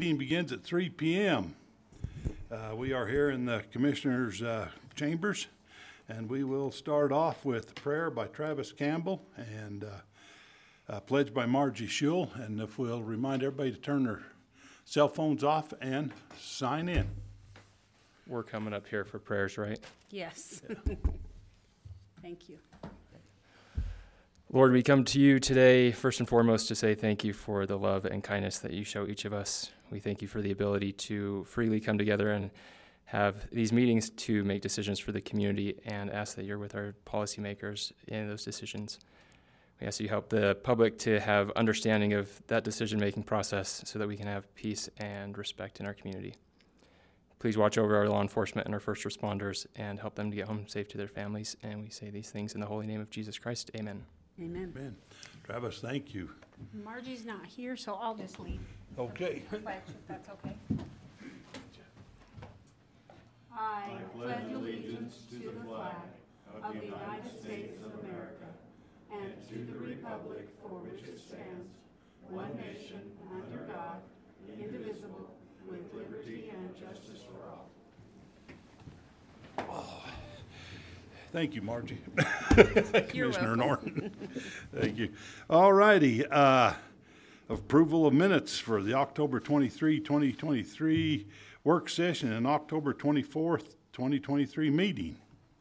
meeting begins at 3 p.m. We are here in the Commissioners' chambers, and we will start off with prayer by Travis Campbell and a pledge by Margie Schul. And if we'll remind everybody to turn their cell phones off and sign in. We're coming up here for prayers, right? Yes. Thank you. Lord, we come to you today, first and foremost, to say thank you for the love and kindness that you show each of us. We thank you for the ability to freely come together and have these meetings to make decisions for the community, and ask that you're with our policymakers in those decisions. We ask that you help the public to have understanding of that decision-making process so that we can have peace and respect in our community. Please watch over our law enforcement and our first responders and help them to get home safe to their families. And we say these things in the holy name of Jesus Christ. Amen. Amen. Amen. Travis, thank you. Margie's not here, so I'll just leave. Okay. If that's okay. I pledge allegiance to the flag of the United States of America and to the republic for which it stands, one nation, under God, indivisible, with liberty and justice for all. Oh. Thank you, Margie. You're Commissioner welcome. Norton. Thank you. All righty. Approval of minutes for the October 23, 2023 work session and October 24th, 2023 meeting.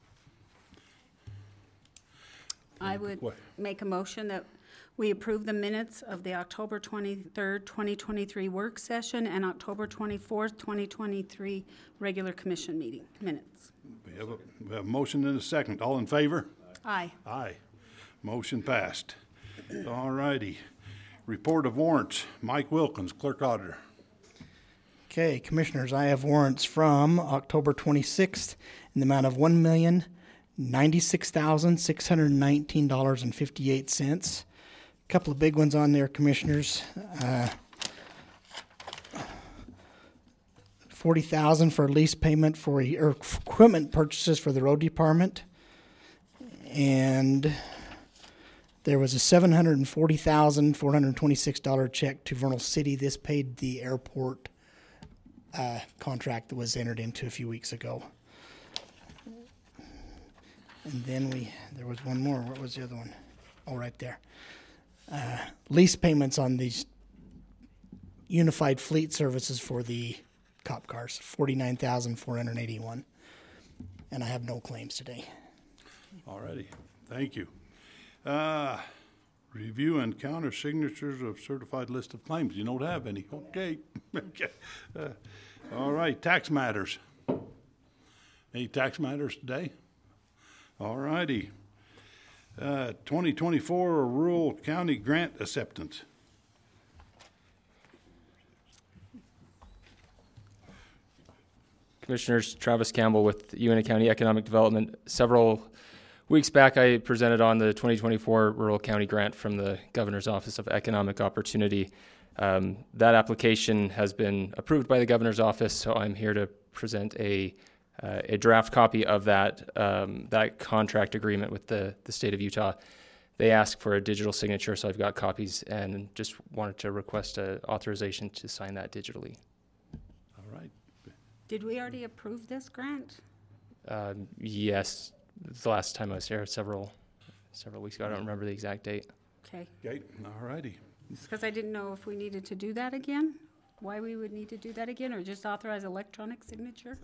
I would What? make a motion that we approve the minutes of the October 23rd, 2023 work session and October 24th, 2023 regular commission meeting minutes. We have a motion and a second. All in favor? Aye. Aye. Motion passed. All righty. Report of warrants. Mike Wilkins, Clerk Auditor. Okay, Commissioners, I have warrants from October 26th in the amount of $1,096,619.58. A couple of big ones on there, Commissioners. $40,000 for lease payment for equipment purchases for the road department, and there was a $740,426 check to Vernal City. This paid the airport contract that was entered into a few weeks ago. And then there was one more. What was the other one? Oh, right there. Lease payments on these unified fleet services for the cop cars, $49,481. And I have no claims today. All righty. Thank you. Review and counter signatures of certified list of claims. You don't have any. Okay. Okay. All right. Tax matters. Any tax matters today? All righty. 2024 Rural County Grant Acceptance. Commissioners, Travis Campbell with UNT County Economic Development. Several weeks back, I presented on the 2024 Rural County Grant from the Governor's Office of Economic Opportunity. That application has been approved by the Governor's Office, so I'm here to present a draft copy of that contract agreement with the state of Utah. They asked for a digital signature, so I've got copies and just wanted to request an authorization to sign that digitally. All right. Did we already approve this grant? Yes, the last time I was here, several weeks ago. I don't remember the exact date. Okay. Okay. All righty. Because I didn't know if we needed to do that again, why we would need to do that again, or just authorize electronic signature?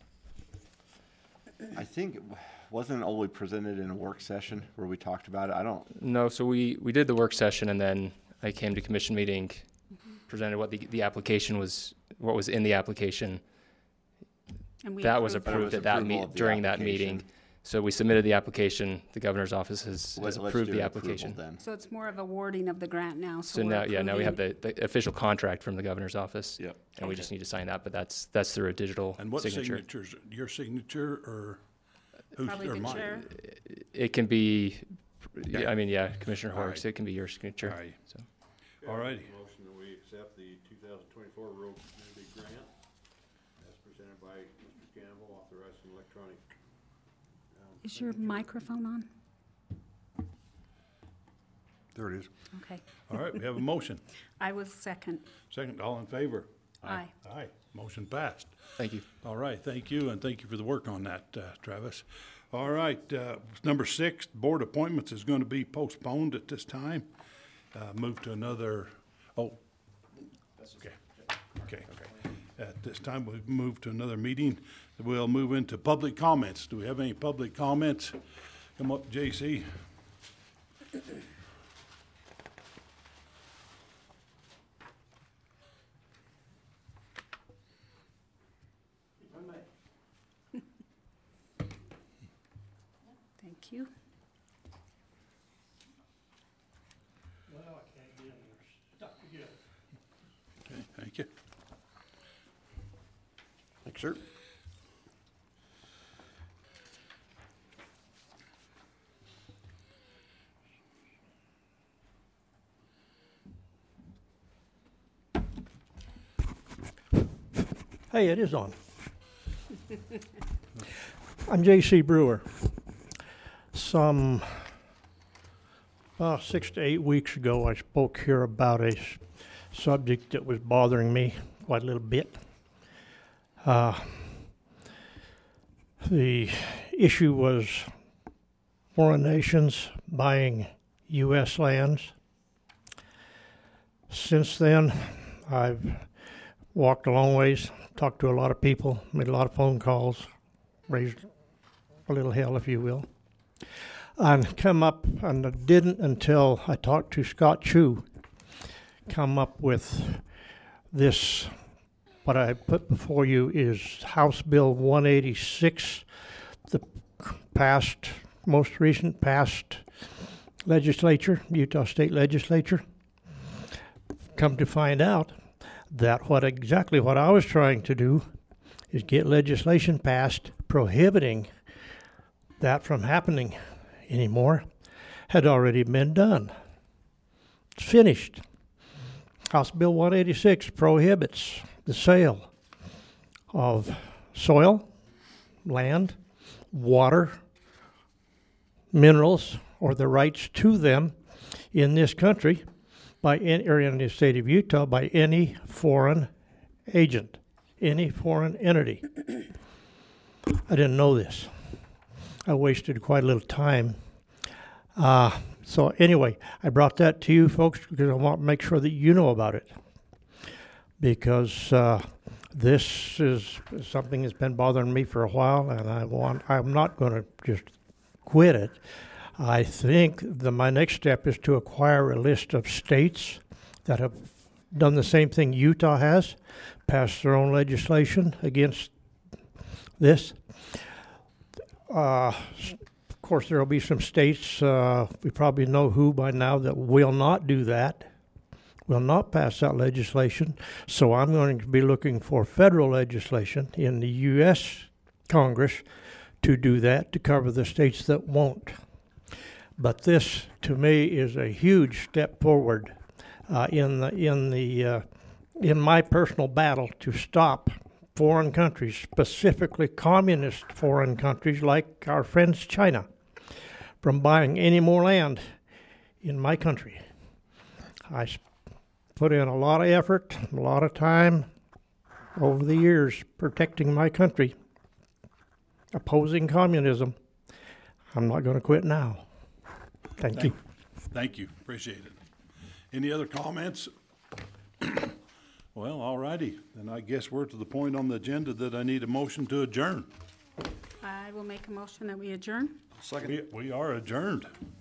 I think it wasn't only presented in a work session where we talked about it. No, so we did the work session, and then I came to commission meeting, presented what the application was, what was in the application. And we That was approved approved at approval of the during that application. meeting. So we submitted the application. The Governor's Office has Let's approved do the an application. approval then. So it's more of a wording of the grant now. So we're now we have approving- the official contract from the Governor's Office. Yep. And we just need to sign that, but that's through a digital And what signature. signatures? Your signature or who's Probably or the mine? chair. It can be, Okay. I mean, yeah, Commissioner All Horrocks, right. it can be your signature. All right. So. All righty. Motion that we accept the 2024 Rural Community Grant as presented by Mr. Campbell, authorizing electronic. Is your microphone on? There it is. Okay. All right, we have a motion. I will second. Second, all in favor? Aye. Aye, motion passed. Thank you. All right, thank you, and thank you for the work on that, Travis. All right, number 6, board appointments is going to be postponed at this time. Move to another, okay. Okay. At this time, we've moved to another meeting. We'll move into public comments. Do we have any public comments? Come up, JC. Thank you. Okay, thank you. Thanks, sir. Hey, it is on. I'm J.C. Brewer. Some 6 to 8 weeks ago, I spoke here about a subject that was bothering me quite a little bit. The issue was foreign nations buying U.S. lands. Since then, I've walked a long ways, talked to a lot of people, made a lot of phone calls, raised a little hell, if you will. And come up, and I didn't until I talked to Scott Chu, come up with this. What I put before you is House Bill 186, the most recent past legislature, Utah State Legislature. Come to find out that exactly what I was trying to do is get legislation passed prohibiting that from happening anymore had already been done. It's finished. House Bill 186 prohibits the sale of soil, land, water, minerals, or the rights to them in this country or in the state of Utah by any foreign agent, any foreign entity. I didn't know this. I wasted quite a little time. So anyway, I brought that to you folks because I want to make sure that you know about it. Because this is something that's been bothering me for a while, and I'm not going to just quit it. I think my next step is to acquire a list of states that have done the same thing Utah has, passed their own legislation against this. Of course, there will be some states, we probably know who by now, that will not do that, will not pass that legislation. So I'm going to be looking for federal legislation in the U.S. Congress to do that, to cover the states that won't. But this, to me, is a huge step forward in my personal battle to stop foreign countries, specifically communist foreign countries like our friends China, from buying any more land in my country. I put in a lot of effort, a lot of time over the years protecting my country, opposing communism. I'm not going to quit now. Thank you. Thank you, appreciate it. Any other comments? Well, all righty, then I guess we're to the point on the agenda that I need a motion to adjourn. I will make a motion that we adjourn. We are adjourned.